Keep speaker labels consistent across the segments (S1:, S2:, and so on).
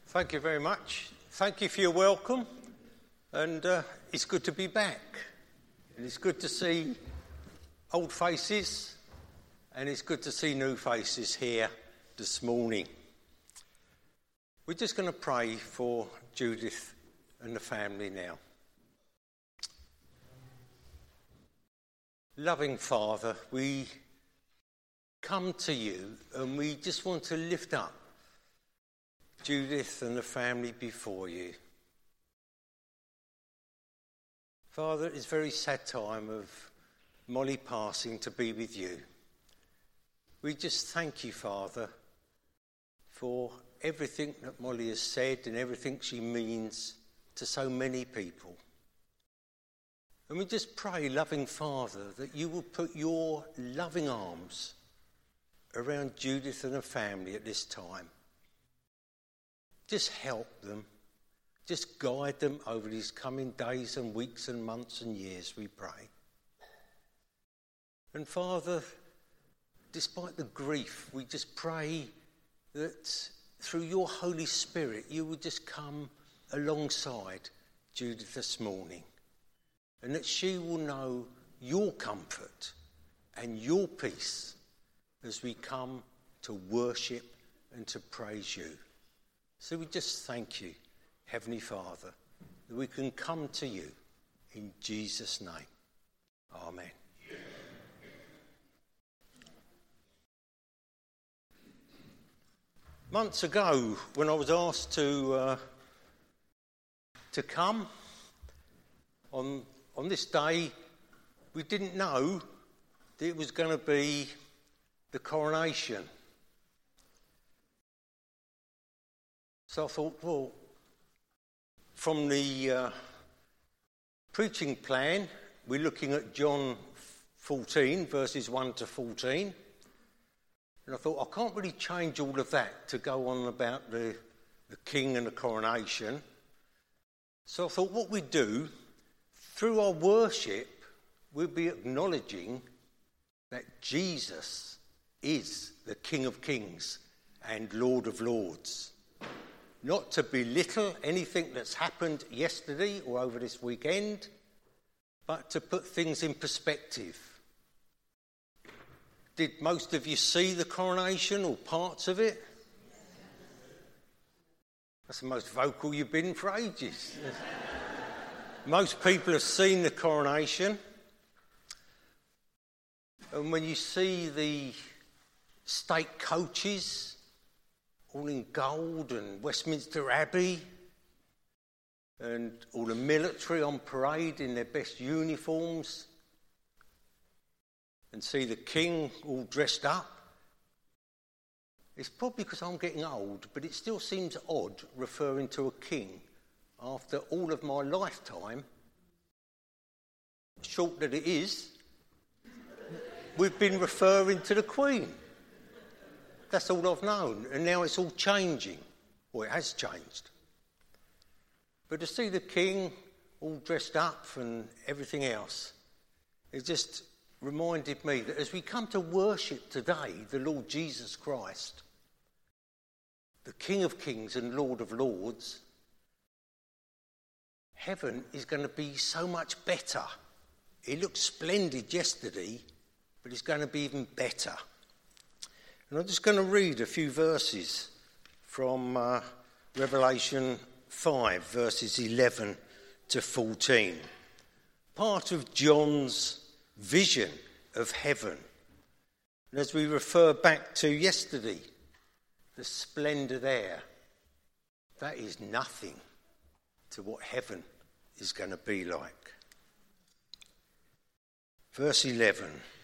S1: Thank you very much. Thank you for your welcome, and it's good to be back. And it's good to see old faces, and it's good to see new faces here this morning. We're just going to pray for Judith and the family now. Loving Father, we come to you and we just want to lift up Judith and the family before you. Father, it's a very sad time of Molly passing to be with you. We just thank you, Father, for everything that Molly has said and everything she means to so many people. And we just pray, loving Father, that you will put your loving arms around Judith and her family at this time. Just help them. Just guide them over these coming days and weeks and months and years, we pray. And Father, despite the grief, we just pray that through your Holy Spirit, you will just come alongside Judith this morning, and that she will know your comfort and your peace as we come to worship and to praise you. So we just thank you, Heavenly Father, that we can come to you in Jesus' name. Amen. Months ago, when I was asked to come on this day, we didn't know that it was going to be the coronation. So I thought, well, from the preaching plan, we're looking at John 14, verses 1 to 14. And I thought, I can't really change all of that to go on about the king and the coronation. So I thought what we'd do, through our worship, we'll be acknowledging that Jesus is the King of Kings and Lord of Lords. Not to belittle anything that's happened yesterday or over this weekend, but to put things in perspective. Did most of you see the coronation or parts of it? That's the most vocal you've been for ages. Most people have seen the coronation. And when you see the state coaches, all in gold, and Westminster Abbey, and all the military on parade in their best uniforms, and see the king all dressed up. It's probably because I'm getting old, but it still seems odd referring to a king after all of my lifetime, short that it is, we've been referring to the Queen. That's all I've known, and now it's all changing. Well, it has changed. But to see the king all dressed up and everything else, it just reminded me that as we come to worship today the Lord Jesus Christ, the King of Kings and Lord of Lords, heaven is going to be so much better. It looked splendid yesterday, but it's going to be even better. And I'm just going to read a few verses from Revelation 5, verses 11 to 14. Part of John's vision of heaven. And as we refer back to yesterday, the splendour there, that is nothing to what heaven is going to be like. Verse 11.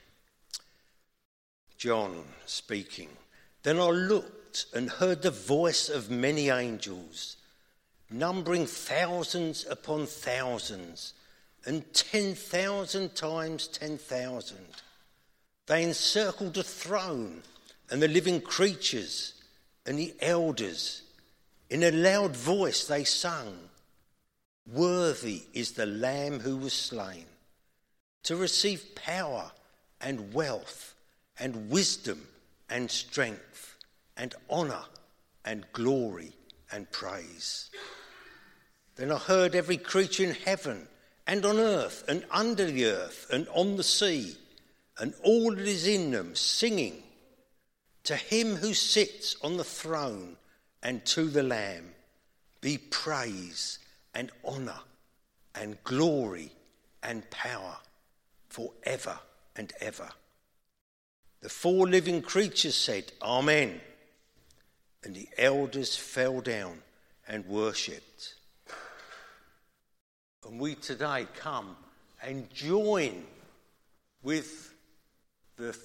S1: John speaking. Then I looked and heard the voice of many angels, numbering thousands upon thousands, and 10,000 times 10,000. They encircled the throne and the living creatures and the elders. In a loud voice they sung, "Worthy is the Lamb who was slain, to receive power and wealth and wisdom and strength and honour and glory and praise. Then I heard every creature in heaven and on earth and under the earth and on the sea and all that is in them singing, to him who sits on the throne and to the Lamb be praise and honour and glory and power forever and ever. The 4 living creatures said, Amen. And the elders fell down and worshipped. And we today come and join with the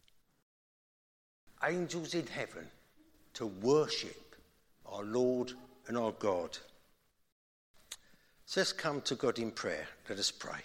S1: angels in heaven to worship our Lord and our God. So let's come to God in prayer. Let us pray.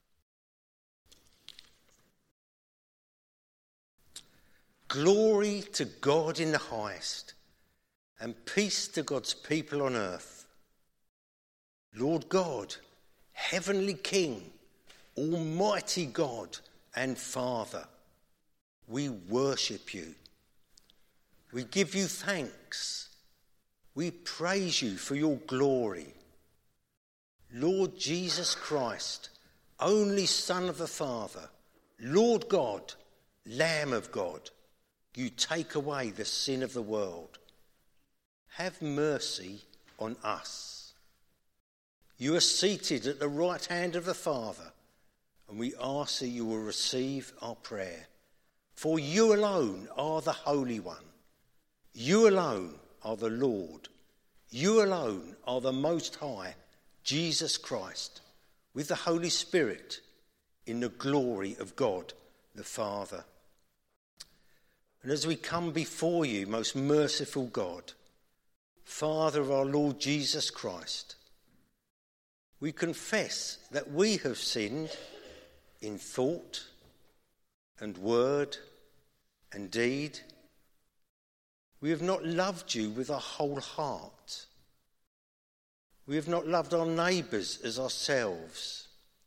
S1: Glory to God in the highest, and peace to God's people on earth. Lord God, Heavenly King, Almighty God and Father, we worship you. We give you thanks. We praise you for your glory. Lord Jesus Christ, only Son of the Father, Lord God, Lamb of God, you take away the sin of the world. Have mercy on us. You are seated at the right hand of the Father, and we ask that you will receive our prayer. For you alone are the Holy One. You alone are the Lord. You alone are the Most High, Jesus Christ, with the Holy Spirit, in the glory of God the Father. And as we come before you, most merciful God, Father of our Lord Jesus Christ, we confess that we have sinned in thought and word and deed. We have not loved you with our whole heart. We have not loved our neighbours as ourselves.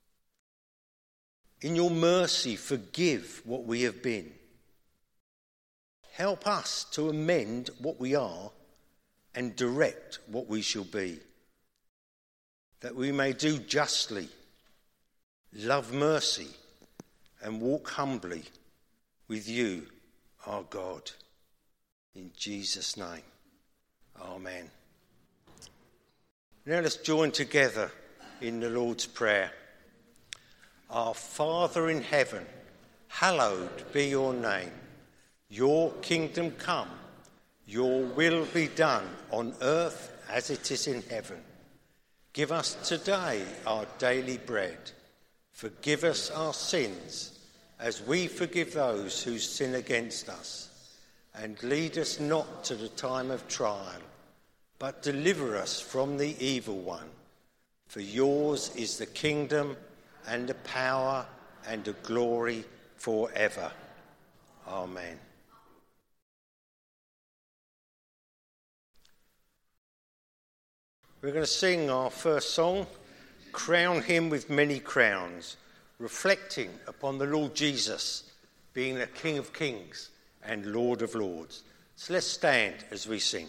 S1: In your mercy, forgive what we have been. Help us to amend what we are and direct what we shall be, that we may do justly, love mercy, and walk humbly with you, our God. In Jesus' name, amen. Now let's join together in the Lord's Prayer. Our Father in heaven, hallowed be your name. Your kingdom come, your will be done on earth as it is in heaven. Give us today our daily bread. Forgive us our sins as we forgive those who sin against us. And lead us not to the time of trial, but deliver us from the evil one. For yours is the kingdom and the power and the glory forever. Amen. We're going to sing our first song, Crown Him with Many Crowns, reflecting upon the Lord Jesus being the King of Kings and Lord of Lords. So let's stand as we sing.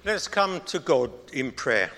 S1: Let's come to God in prayer.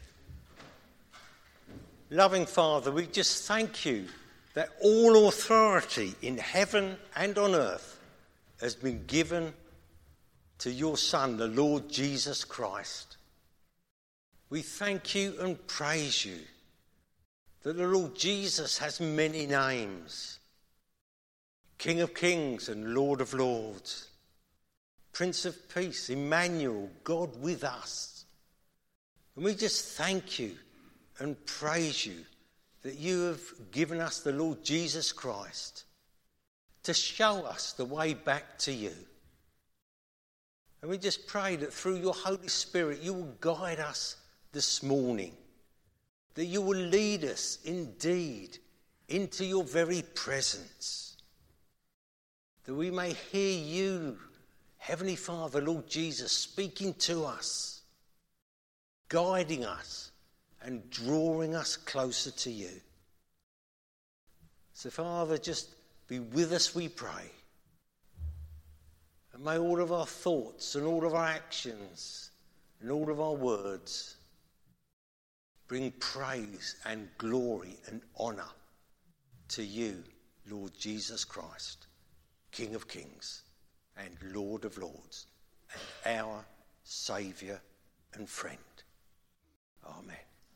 S1: Loving Father, we just thank you that all authority in heaven and on earth has been given to your Son, the Lord Jesus Christ. We thank you and praise you that the Lord Jesus has many names. King of Kings and Lord of Lords. Prince of Peace, Emmanuel, God with us. And we just thank you and praise you that you have given us the Lord Jesus Christ to show us the way back to you. And we just pray that through your Holy Spirit you will guide us this morning, that you will lead us indeed into your very presence, that we may hear you, Heavenly Father, Lord Jesus, speaking to us, guiding us and drawing us closer to you. So, Father, just be with us, we pray. And may all of our thoughts and all of our actions and all of our words bring praise and glory and honour to you, Lord Jesus Christ, King of Kings and Lord of Lords, and our Saviour and friend. Amen.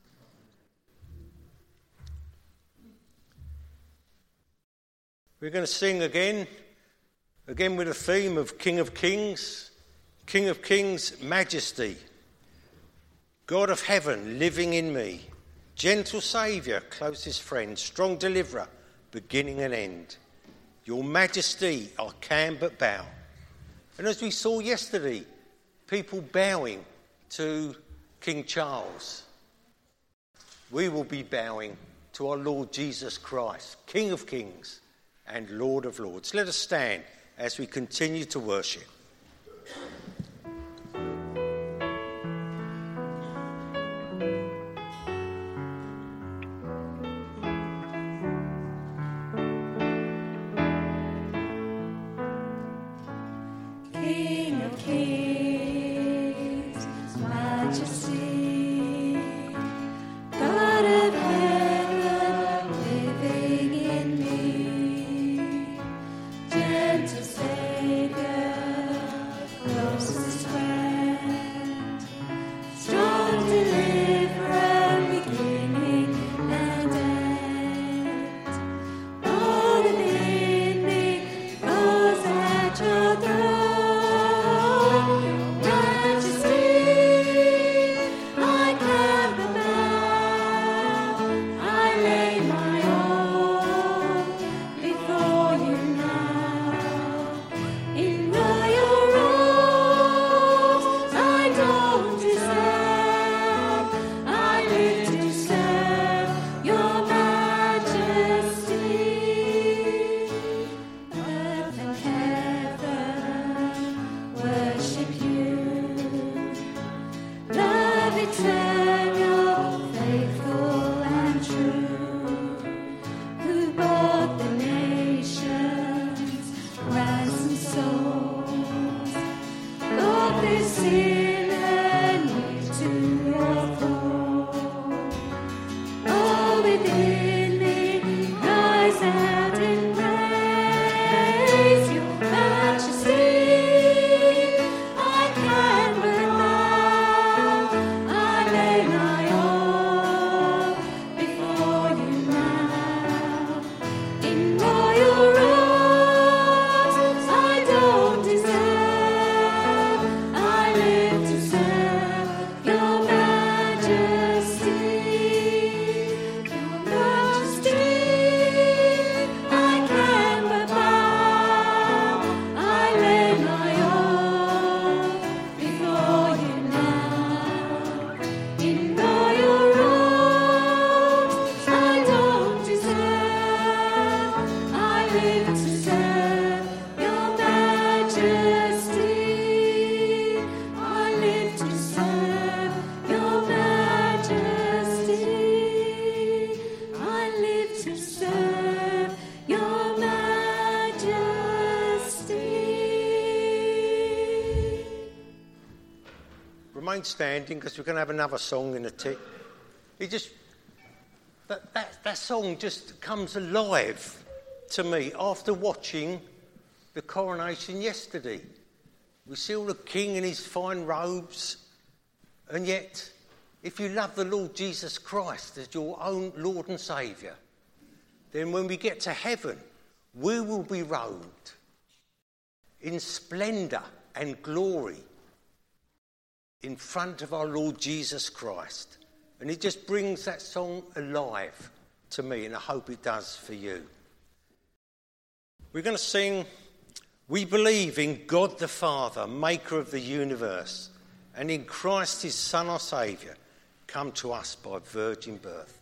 S1: We're going to sing again with the theme of King of Kings, Majesty. God of heaven, living in me, gentle Saviour, closest friend, strong deliverer, beginning and end. Your Majesty, I can but bow. And as we saw yesterday, people bowing to King Charles, we will be bowing to our Lord Jesus Christ, King of Kings and Lord of Lords. Let us stand as we continue to worship. remain standing because we're going to have another song in a tick. That song just comes alive to me after watching the coronation yesterday. We see all the king in his fine robes, and yet, if you love the Lord Jesus Christ as your own Lord and Saviour, then when we get to heaven, we will be robed in splendour and glory in front of our Lord Jesus Christ. And it just brings that song alive to me, and I hope it does for you. We're going to sing, "We believe in God the Father, maker of the universe, and in Christ his Son, our Saviour, come to us by virgin birth."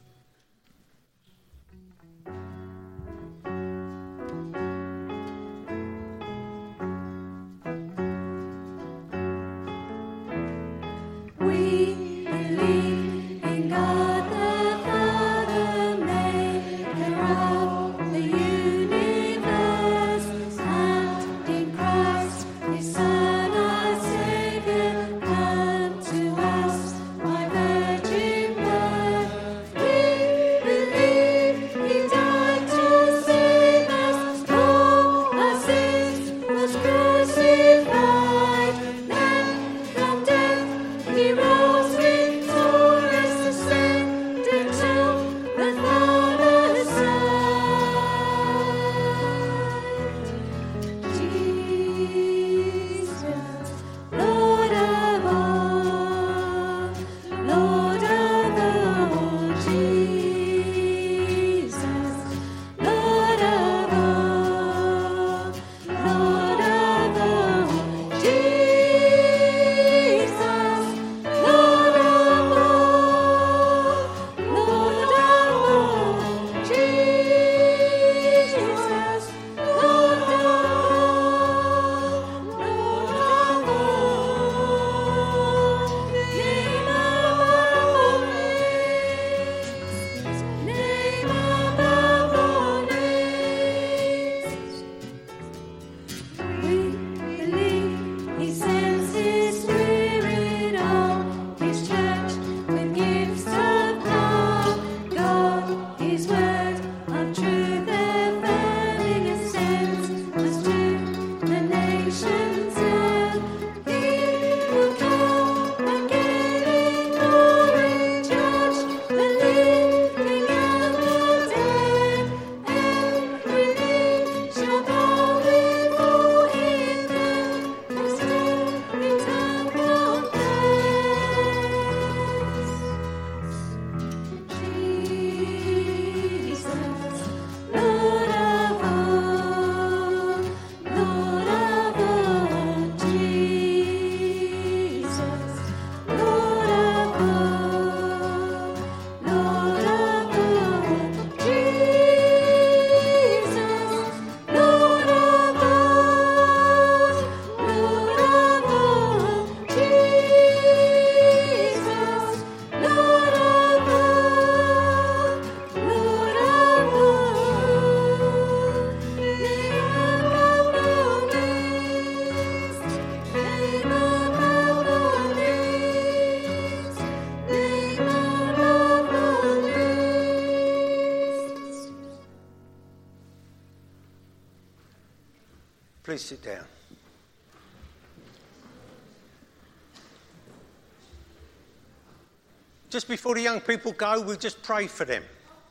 S1: Please sit down. Just before the young people go, we'll just pray for them.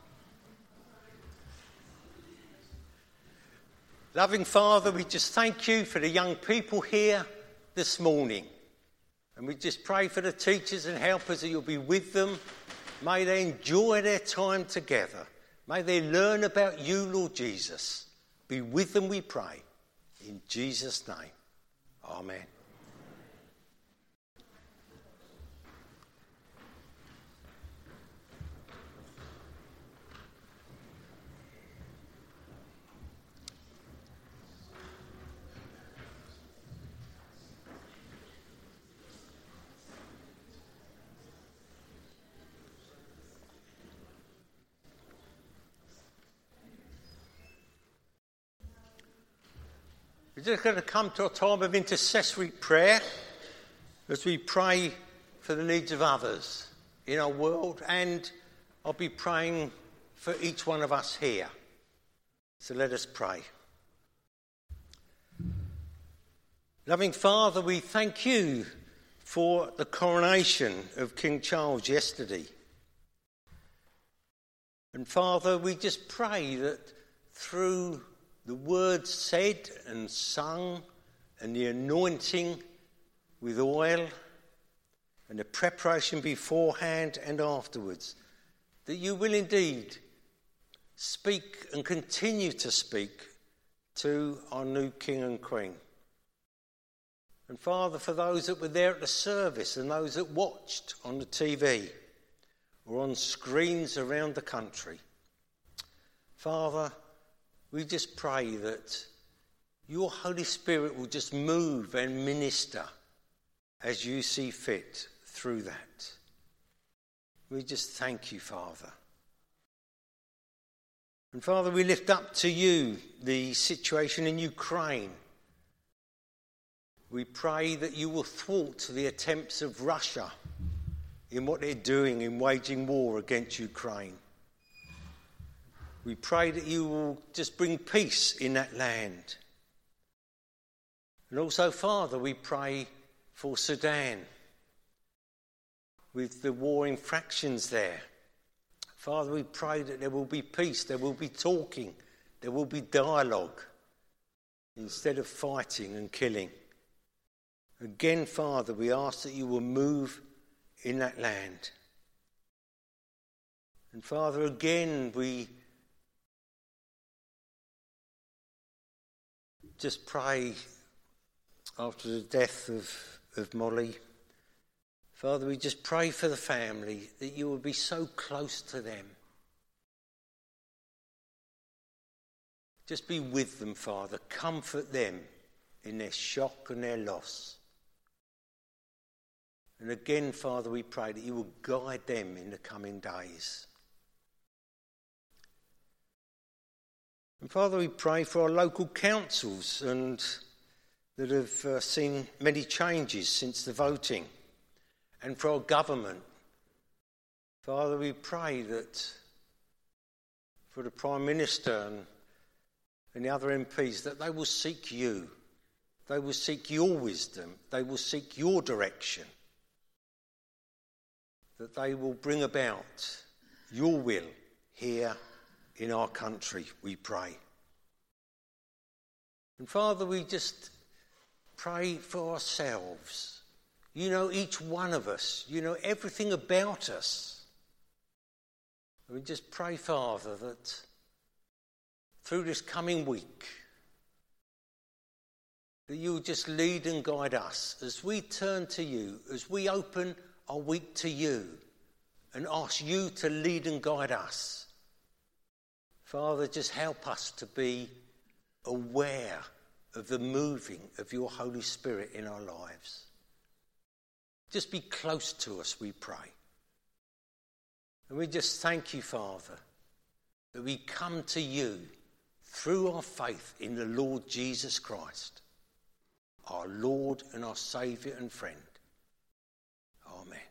S1: Loving Father, we just thank you for the young people here this morning. And we just pray for the teachers and helpers that you'll be with them. May they enjoy their time together. May they learn about you, Lord Jesus. Be with them, we pray. In Jesus' name, amen. We're just going to come to a time of intercessory prayer as we pray for the needs of others in our world, and I'll be praying for each one of us here. So let us pray. Loving Father, we thank you for the coronation of King Charles yesterday. And Father, we just pray that through the words said and sung and the anointing with oil and the preparation beforehand and afterwards, that you will indeed speak and continue to speak to our new King and Queen. And Father, for those that were there at the service and those that watched on the TV or on screens around the country, Father, we just pray that your Holy Spirit will just move and minister as you see fit through that. We just thank you, Father. And Father, we lift up to you the situation in Ukraine. We pray that you will thwart the attempts of Russia in what they're doing in waging war against Ukraine. We pray that you will just bring peace in that land. And also, Father, we pray for Sudan with the warring factions there. Father, we pray that there will be peace, there will be talking, there will be dialogue instead of fighting and killing. Again, Father, we ask that you will move in that land. And Father, again, we just pray after the death of Molly. Father, we just pray for the family that you will be so close to them. Just be with them, Father. Comfort them in their shock and their loss. And again, Father, we pray that you will guide them in the coming days. And Father, we pray for our local councils and that have seen many changes since the voting, and for our government. Father, we pray that for the Prime Minister and the other MPs, that they will seek you. They will seek your wisdom. They will seek your direction. That they will bring about your will here in our country, we pray. And Father, we just pray for ourselves. You know each one of us. You know everything about us. And we just pray, Father, that through this coming week, that you will just lead and guide us as we turn to you, as we open our week to you and ask you to lead and guide us. Father, just help us to be aware of the moving of your Holy Spirit in our lives. Just be close to us, we pray. And we just thank you, Father, that we come to you through our faith in the Lord Jesus Christ, our Lord and our Saviour and friend. Amen.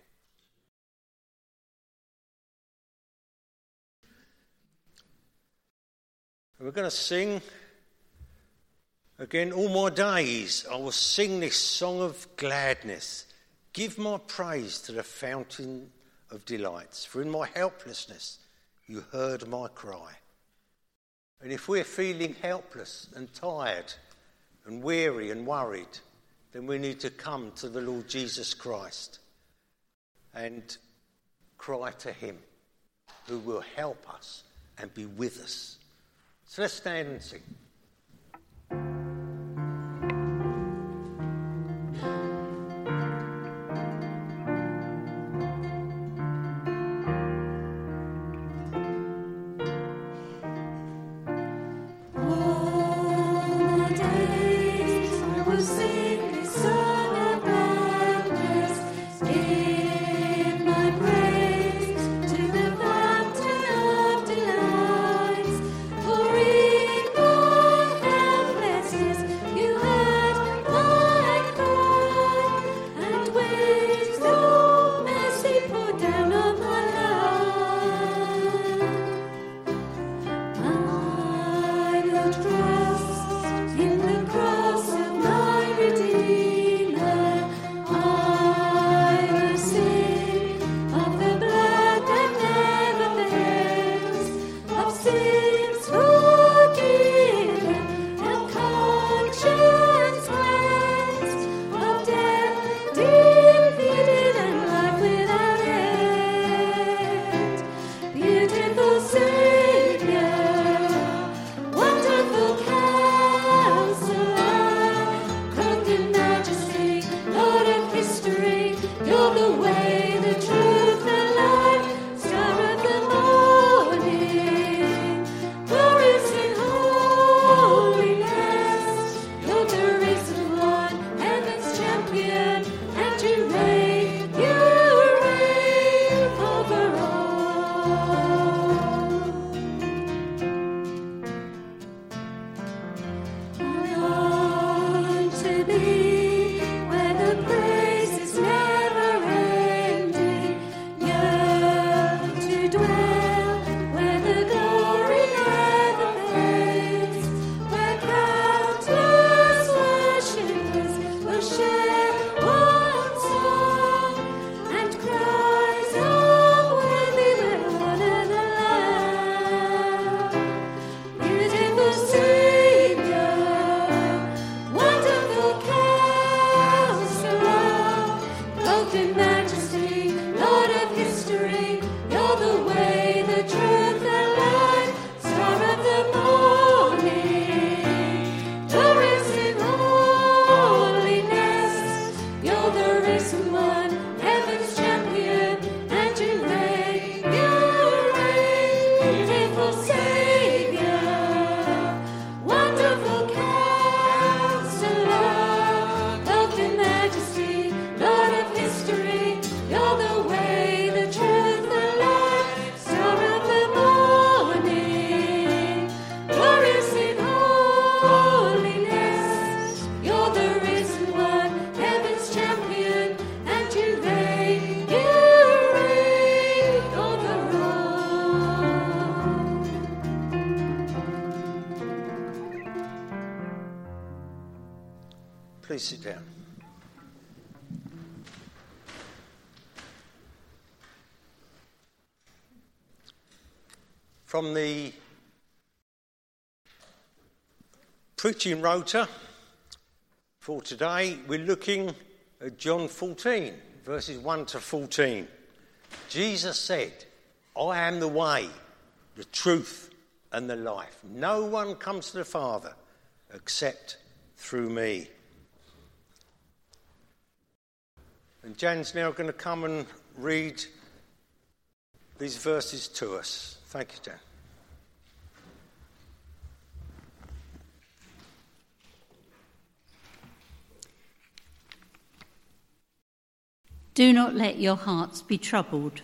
S1: And we're going to sing again. All my days I will sing this song of gladness. Give my praise to the fountain of delights. For in my helplessness you heard my cry. And if we're feeling helpless and tired and weary and worried, then we need to come to the Lord Jesus Christ and cry to him, who will help us and be with us. So let's stand and sing.
S2: For in
S1: Please sit down. From the preaching rota for today, we're looking at John 14, verses 1 to 14. Jesus said, I am the way, the truth and the life. No one comes to the Father except through me. And Jan's now going to come and read these verses to us. Thank you, Jan.
S2: Do not let your hearts be troubled.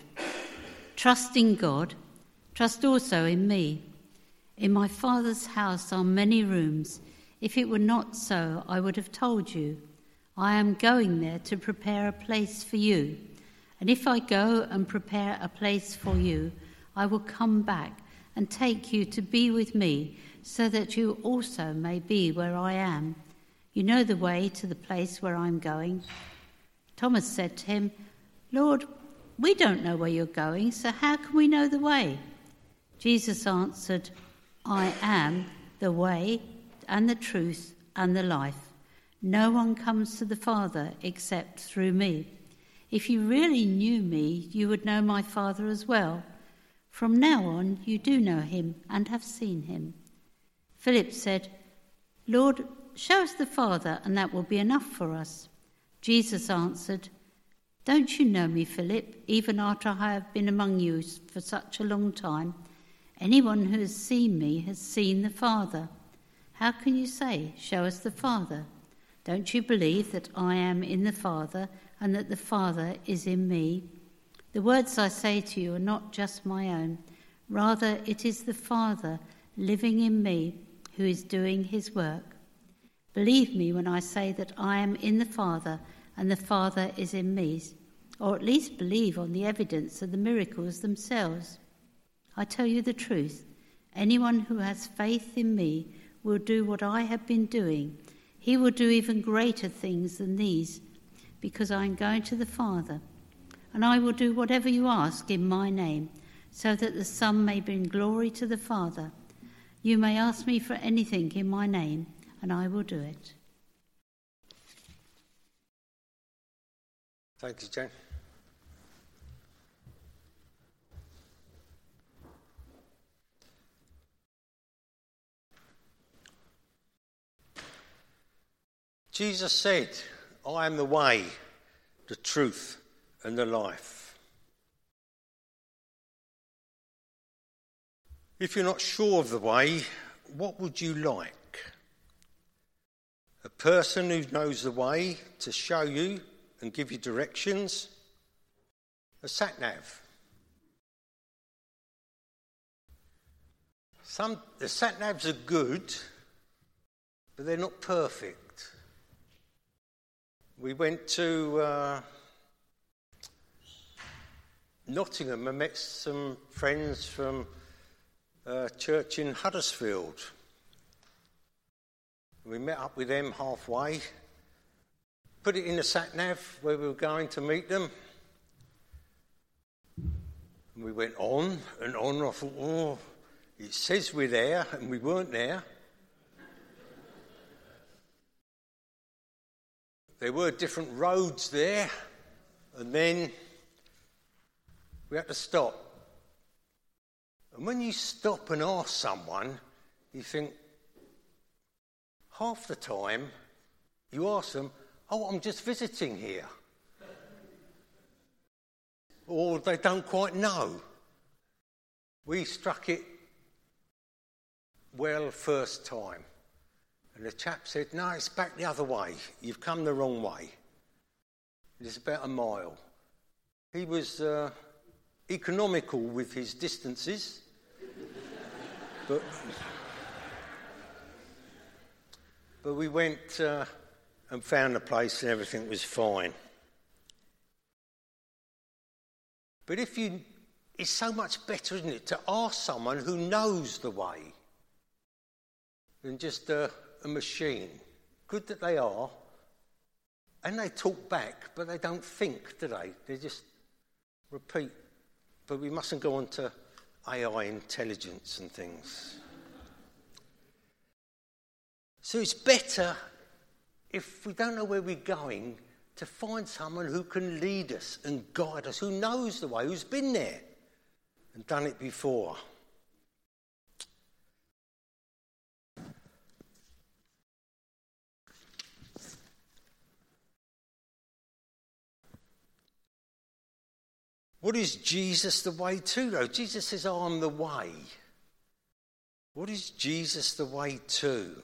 S2: Trust in God. Trust also in me. In my Father's house are many rooms. If it were not so, I would have told you. I am going there to prepare a place for you. And if I go and prepare a place for you, I will come back and take you to be with me, so that you also may be where I am. You know the way to the place where I am going. Thomas said to him, Lord, we don't know where you're going, so how can we know the way? Jesus answered, I am the way and the truth and the life. No one comes to the Father except through me. If you really knew me, you would know my Father as well. From now on, you do know him and have seen him. Philip said, Lord, show us the Father, and that will be enough for us. Jesus answered, Don't you know me, Philip, even after I have been among you for such a long time? Anyone who has seen me has seen the Father. How can you say, Show us the Father? Don't you believe that I am in the Father and that the Father is in me? The words I say to you are not just my own. Rather, it is the Father living in me who is doing his work. Believe me when I say that I am in the Father and the Father is in me, or at least believe on the evidence of the miracles themselves. I tell you the truth, anyone who has faith in me will do what I have been doing. He will do even greater things than these, because I am going to the Father. And I will do whatever you ask in my name, so that the Son may bring glory to the Father. You may ask me for anything in my name, and I will do it.
S1: Thank you, Jane. Jesus said, I am the way, the truth, and the life. If you're not sure of the way, what would you like? A person who knows the way to show you and give you directions? A sat-nav? The sat-navs are good, but they're not perfect. We went to Nottingham and met some friends from a church in Huddersfield. We met up with them halfway, put it in the sat-nav where we were going to meet them. And we went on and on. I thought, it says we're there, and we weren't there. There were different roads there, and then we had to stop. And when you stop and ask someone, you think, half the time you ask them, I'm just visiting here. Or they don't quite know. We struck it well first time. And the chap said, no, it's back the other way. You've come the wrong way. It's about a mile. He was economical with his distances. but we went and found a place and everything was fine. But it's so much better, isn't it, to ask someone who knows the way than just a machine. Good that they are, And they talk back, but they don't think, do they? They just repeat. But we mustn't go on to AI intelligence and things. So it's better, if we don't know where we're going, to find someone who can lead us and guide us, who knows the way, who's been there and done it before. What is Jesus the way to, though? Jesus says, I'm the way. What is Jesus the way to?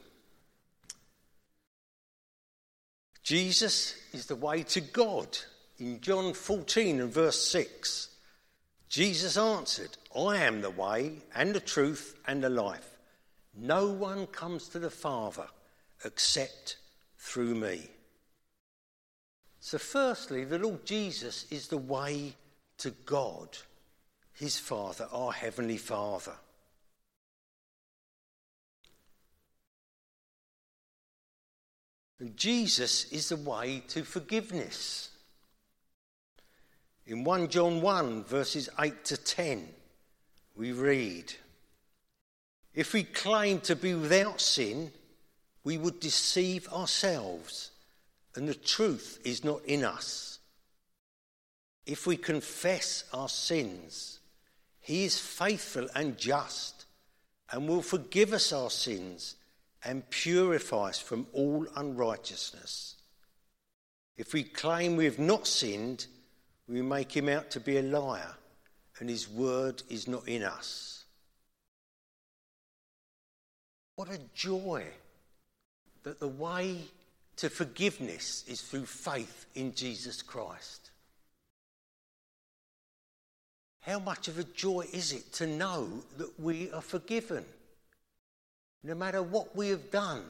S1: Jesus is the way to God. In John 14 and verse 6, Jesus answered, I am the way and the truth and the life. No one comes to the Father except through me. So firstly, the Lord Jesus is the way to God, his Father, our Heavenly Father. And Jesus is the way to forgiveness. In 1 John 1, verses 8 to 10, we read, if we claim to be without sin, we would deceive ourselves, and the truth is not in us. If we confess our sins, he is faithful and just and will forgive us our sins and purify us from all unrighteousness. If we claim we have not sinned, we make him out to be a liar, and his word is not in us. What a joy that the way to forgiveness is through faith in Jesus Christ. How much of a joy is it to know that we are forgiven, no matter what we have done?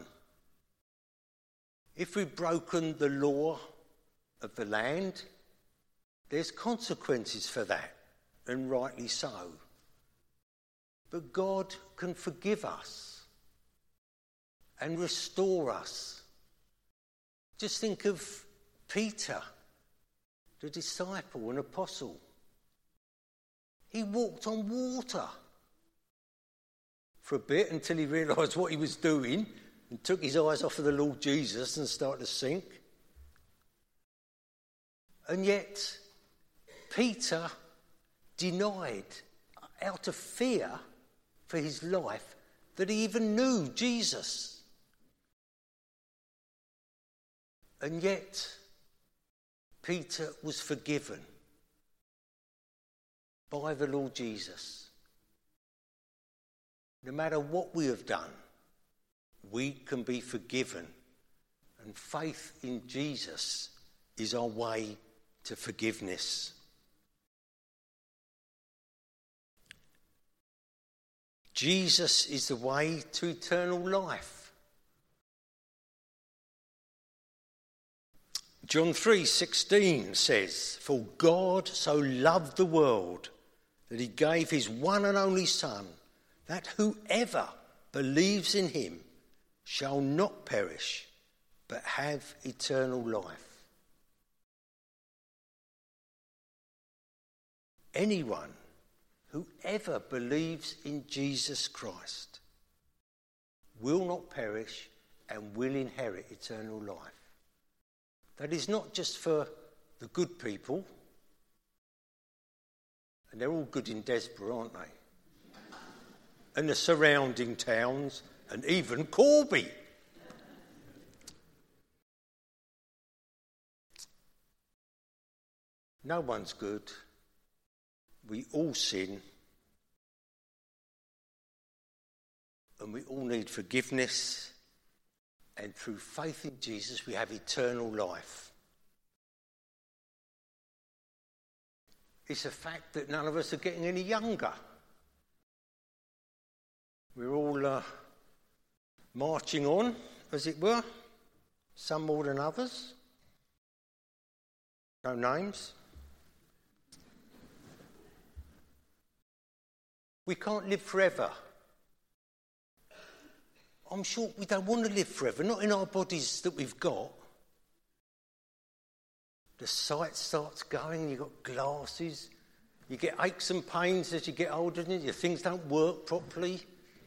S1: If we've broken the law of the land, there's consequences for that, and rightly so. But God can forgive us and restore us. Just think of Peter, the disciple and apostle. He walked on water for a bit until he realised what he was doing and took his eyes off of the Lord Jesus and started to sink. And yet, Peter denied, out of fear for his life, that he even knew Jesus. And yet, Peter was forgiven by the Lord Jesus. No matter what we have done, we can be forgiven. And faith in Jesus is our way to forgiveness. Jesus is the way to eternal life. John 3:16 says, for God so loved the world that he gave his one and only Son, that whoever believes in him shall not perish, but have eternal life. Anyone who ever believes in Jesus Christ will not perish and will inherit eternal life. That is not just for the good people, and they're all good in Desborough, aren't they? And the surrounding towns, and even Corby. No one's good. We all sin. And we all need forgiveness. And through faith in Jesus, we have eternal life. It's a fact that none of us are getting any younger. We're all marching on, as it were, some more than others. No names. We can't live forever. I'm sure we don't want to live forever, not in our bodies that we've got. The sight starts going, you've got glasses, you get aches and pains as you get older, and your things don't work properly.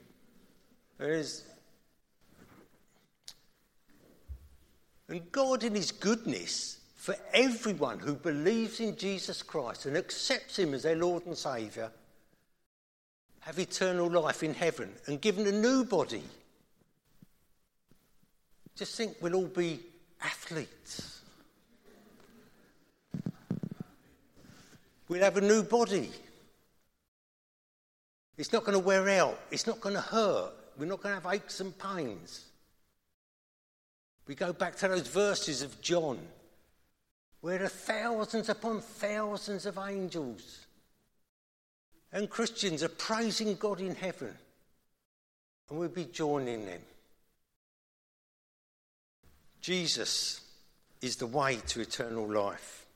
S1: And God in his goodness, for everyone who believes in Jesus Christ and accepts him as their Lord and Saviour, have eternal life in heaven and given a new body. Just think we'll all be athletes. We'll have a new body. It's not going to wear out. It's not going to hurt. We're not going to have aches and pains. We go back to those verses of John, where there are thousands upon thousands of angels. And Christians are praising God in heaven. And we'll be joining them. Jesus is the way to eternal life.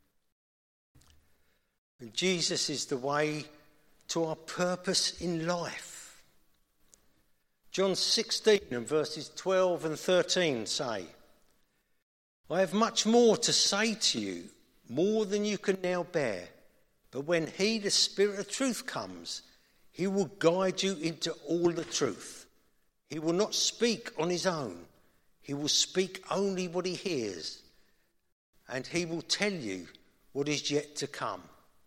S1: And Jesus is the way to our purpose in life. John 16 and verses 12 and 13 say, I have much more to say to you, more than you can now bear. But when he, the Spirit of truth, comes, he will guide you into all the truth. He will not speak on his own. He will speak only what he hears. And he will tell you what is yet to come.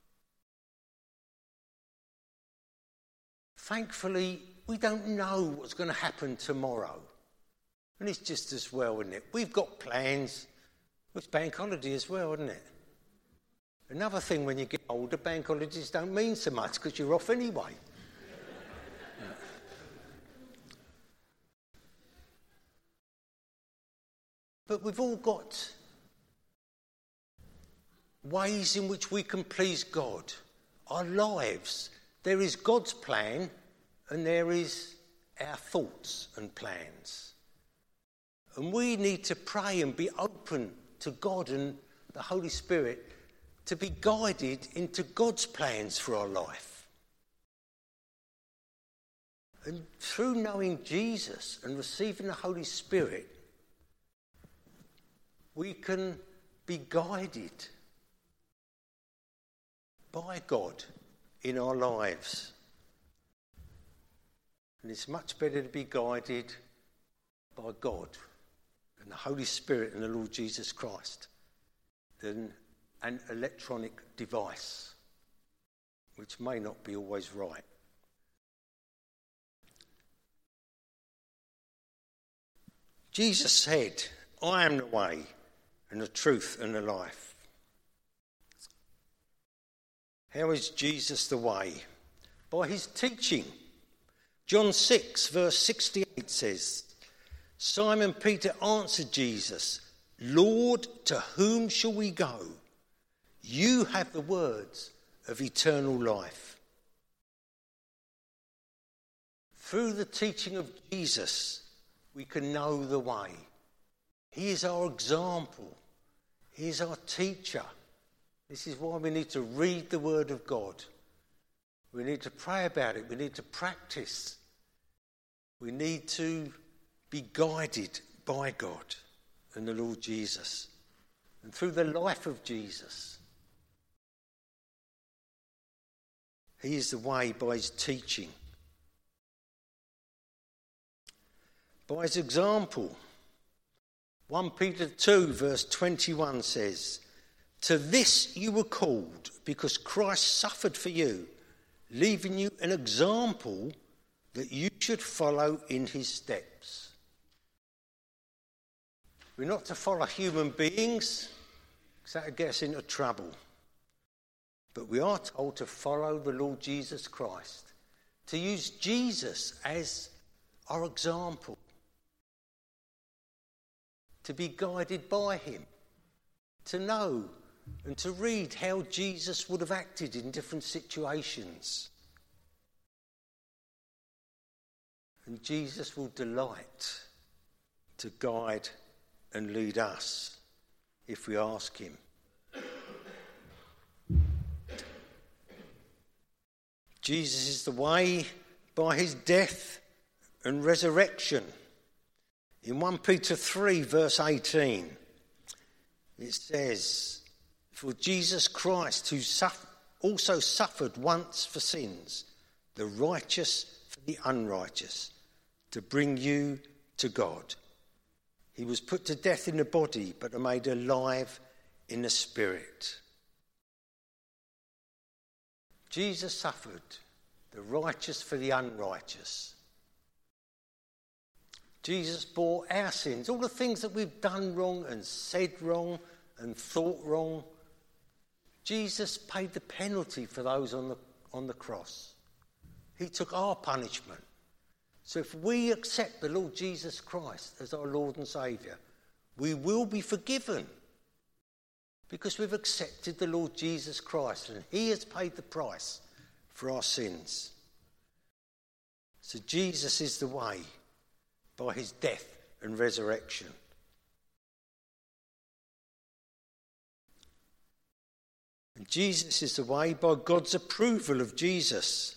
S1: Thankfully, we don't know what's going to happen tomorrow. And it's just as well, isn't it? We've got plans. It's bank holiday as well, isn't it? Another thing, when you get older, bank holidays don't mean so much because you're off anyway. But we've all got ways in which we can please God. Our lives. There is God's plan and there is our thoughts and plans. And we need to pray and be open to God and the Holy Spirit to be guided into God's plans for our life. And through knowing Jesus and receiving the Holy Spirit, we can be guided by God in our lives. And it's much better to be guided by God and the Holy Spirit and the Lord Jesus Christ than an electronic device, which may not be always right. Jesus said, I am the way and the truth and the life. How is Jesus the way? By his teaching. John 6 verse 68 says, Simon Peter answered Jesus, Lord, to whom shall we go? You have the words of eternal life. Through the teaching of Jesus, we can know the way. He is our example. He is our teacher. This is why we need to read the Word of God. We need to pray about it. We need to practice. We need to be guided by God and the Lord Jesus. And through the life of Jesus, he is the way by his teaching. By his example. 1 Peter 2 verse 21 says, To this you were called, because Christ suffered for you, leaving you an example that you should follow in his steps. We're not to follow human beings, because that would get us into trouble. But we are told to follow the Lord Jesus Christ, to use Jesus as our example, to be guided by him, to know and to read how Jesus would have acted in different situations. And Jesus will delight to guide and lead us if we ask him. Jesus is the way by his death and resurrection. In 1 Peter 3 verse 18, it says, For Jesus Christ, who also suffered once for sins, the righteous for the unrighteous, to bring you to God. He was put to death in the body, but made alive in the spirit. Jesus suffered, the righteous for the unrighteous. Jesus bore our sins, all the things that we've done wrong and said wrong and thought wrong. Jesus paid the penalty for those on the cross. He took our punishment. So if we accept the Lord Jesus Christ as our Lord and Saviour, we will be forgiven because we've accepted the Lord Jesus Christ and he has paid the price for our sins. So Jesus is the way by his death and resurrection. And Jesus is the way by God's approval of Jesus.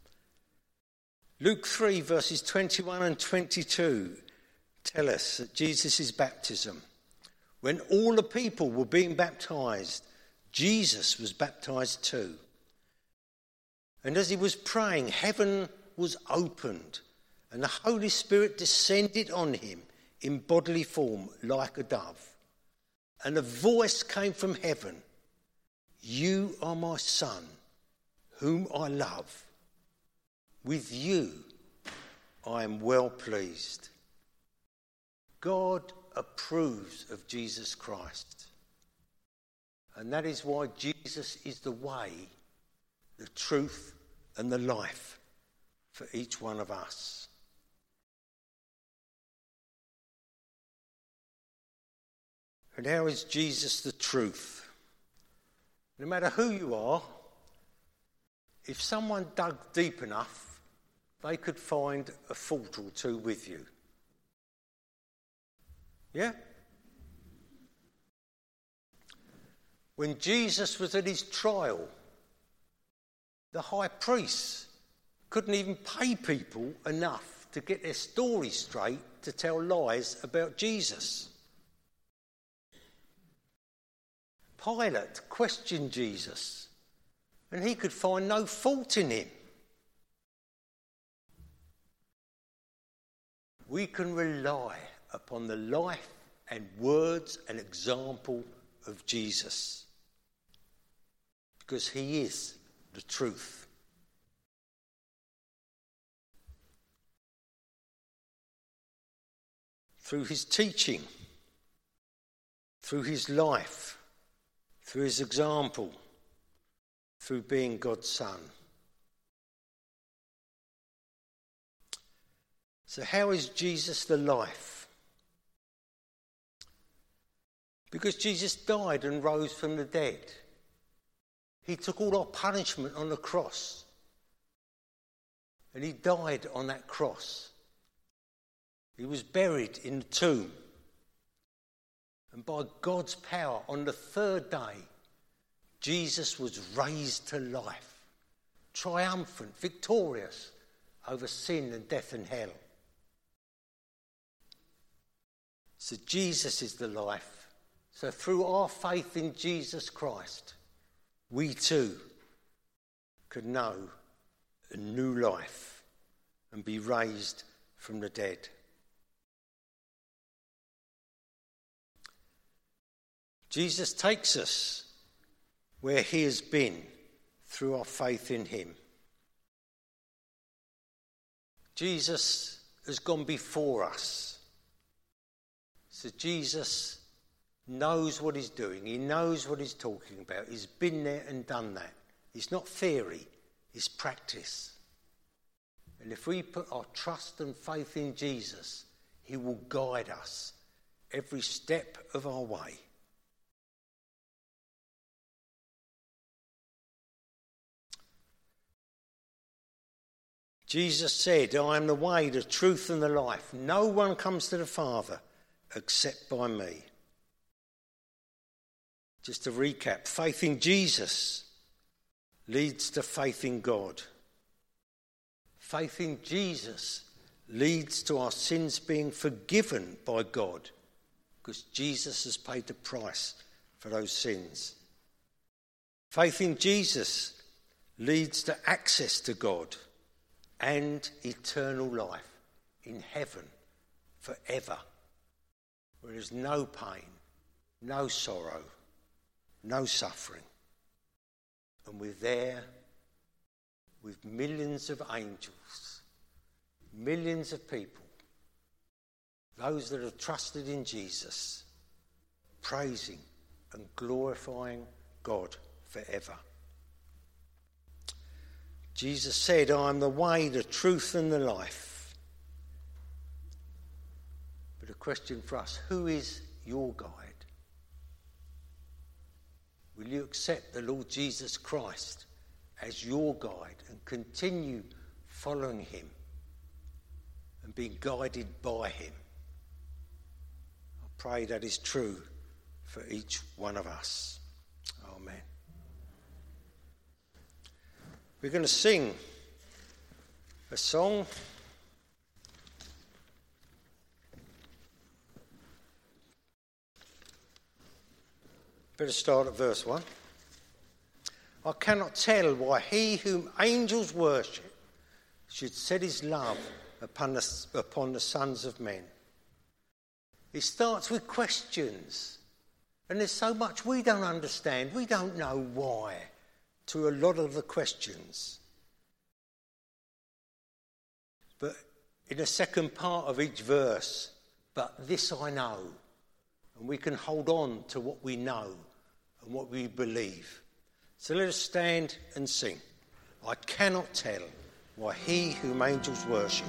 S1: Luke 3 verses 21 and 22 tell us that Jesus' baptism. When all the people were being baptised, Jesus was baptised too. And as he was praying, heaven was opened and the Holy Spirit descended on him in bodily form like a dove. And a voice came from heaven, "You are my Son, whom I love. With you I am well pleased." God approves of Jesus Christ. And that is why Jesus is the way, the truth and the life for each one of us. And how is Jesus the truth? No matter who you are, if someone dug deep enough, they could find a fault or two with you. Yeah? When Jesus was at his trial, the high priests couldn't even pay people enough to get their story straight to tell lies about Jesus. Pilate questioned Jesus, and he could find no fault in him. We can rely upon the life and words and example of Jesus, because he is the truth. Through his teaching, through his life, through his example, through being God's Son. So how is Jesus the life? Because Jesus died and rose from the dead. He took all our punishment on the cross. And he died on that cross. He was buried in the tomb. And by God's power, on the third day, Jesus was raised to life, triumphant, victorious over sin and death and hell. So Jesus is the life. So through our faith in Jesus Christ, we too could know a new life and be raised from the dead. Jesus takes us where he has been through our faith in him. Jesus has gone before us. So Jesus knows what he's doing. He knows what he's talking about. He's been there and done that. It's not theory, it's practice. And if we put our trust and faith in Jesus, he will guide us every step of our way. Jesus said, "I am the way, the truth and the life. No one comes to the Father except by me." Just to recap, faith in Jesus leads to faith in God. Faith in Jesus leads to our sins being forgiven by God, because Jesus has paid the price for those sins. Faith in Jesus leads to access to God and eternal life in heaven forever, where there's no pain, no sorrow, no suffering. And we're there with millions of angels, millions of people, those that have trusted in Jesus, praising and glorifying God forever. Jesus said, I am the way, the truth and the life. But a question for us, who is your guide? Will you accept the Lord Jesus Christ as your guide and continue following him and being guided by him? I pray that is true for each one of us. Amen. We're going to sing a song. Better start at verse 1. I cannot tell why he whom angels worship should set his love upon the sons of men. It starts with questions. And there's so much we don't understand. We don't know why to a lot of the questions. But in the second part of each verse, but this I know. And we can hold on to what we know and what we believe. So let us stand and sing. I cannot tell why he whom angels worship.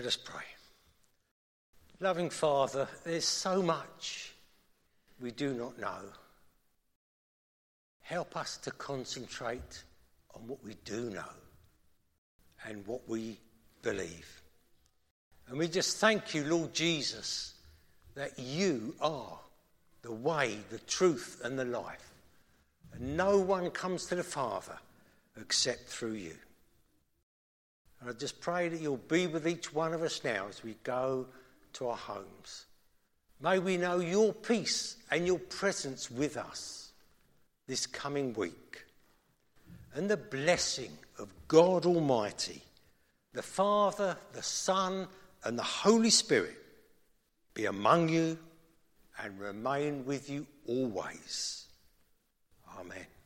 S1: Let us pray. Loving Father, there's so much we do not know. Help us to concentrate on what we do know and what we believe. And we just thank you, Lord Jesus, that you are the way, the truth and the life. And no one comes to the Father except through you. And I just pray that you'll be with each one of us now as we go to our homes. May we know your peace and your presence with us this coming week. And the blessing of God Almighty, the Father, the Son, and the Holy Spirit be among you and remain with you always. Amen.